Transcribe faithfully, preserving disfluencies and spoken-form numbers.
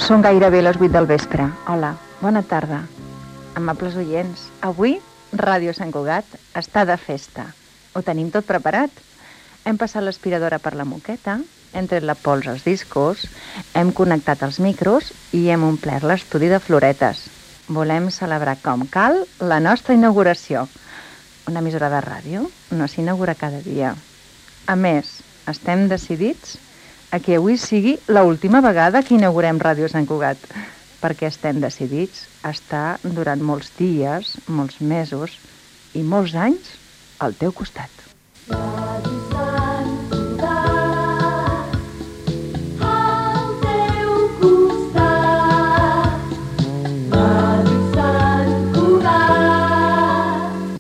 Són gairebé les vuit del vespre. Hola, bona tarda. Amables oients, avui Ràdio Sant Cugat està de festa. Ho tenim tot preparat. Hem passat l'aspiradora per la moqueta, hem tret la pols als discos, hem connectat els micros i hem omplert l'estudi de floretes. Volem celebrar com cal la nostra inauguració. Una emissora de ràdio no s'inaugura cada dia. A més, estem decidits a que avui sigui l'última vegada que inaugurem Ràdio Sant Cugat, perquè estem decidits a estar durant molts dies, molts mesos i molts anys al teu costat.